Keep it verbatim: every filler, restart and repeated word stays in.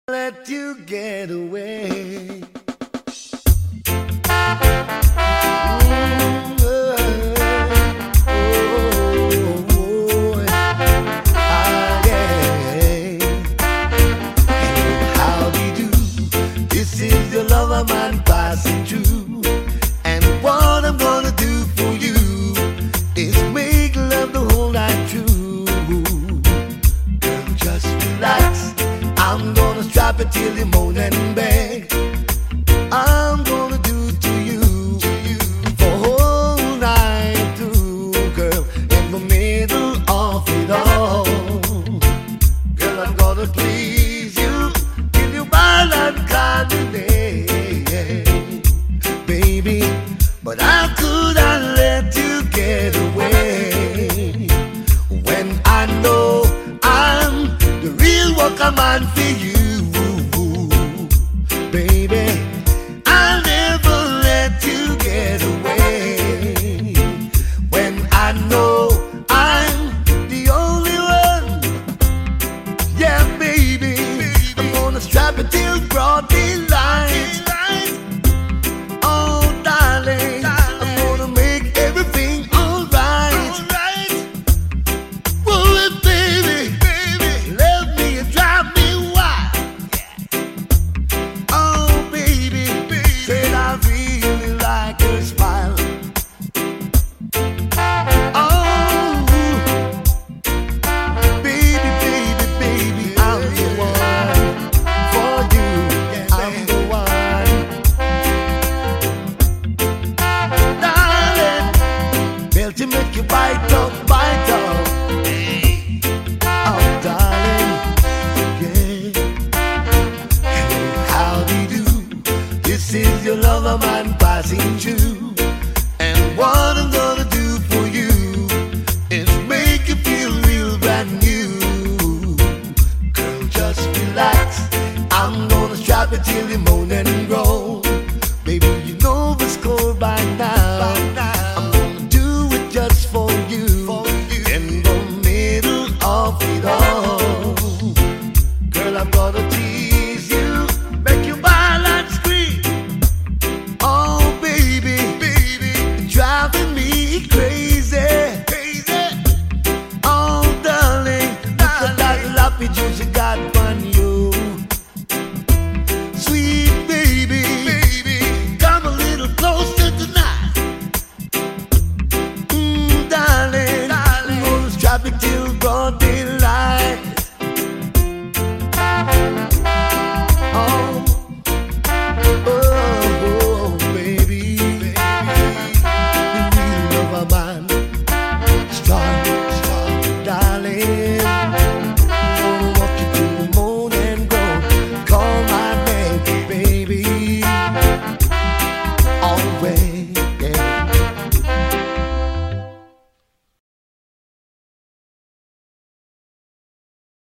Let you get away. Mm, oh, oh, oh, ah, yeah. How do you do? This is your lover man passing through. And what I'm gonna do for you is make love the whole night through. Girl, just relax. I'm gonna strap it till you moan and beg. I'm gonna do to you, to you for whole night through, girl. In the middle of it all, girl, I'm gonna please you till you wild and candidate, baby. But how could I let you get away when I know I'm the real worker man for you, baby? I'll never let you get away when I know I'm the only one. Yeah, baby, I'm gonna strap it till broad daylight. Oh, darling, I'm gonna make everything alright. Whoa, baby, love me and drive me wild. Oh, baby, said I really like her smile. Oh, baby, baby, baby, I'm the one for you. I'm the one, darling. Belt to make you bite up, bite up. Oh, darling, yeah. Hello, how do you do? This is your lover man passing through. And what I'm gonna do for you is make you feel real brand new. Girl, just relax. I'm gonna strap it till you moan and groan. Baby, you know the score by now. I'm gonna do it just for you. In the middle of it all, girl, I'm gonna tease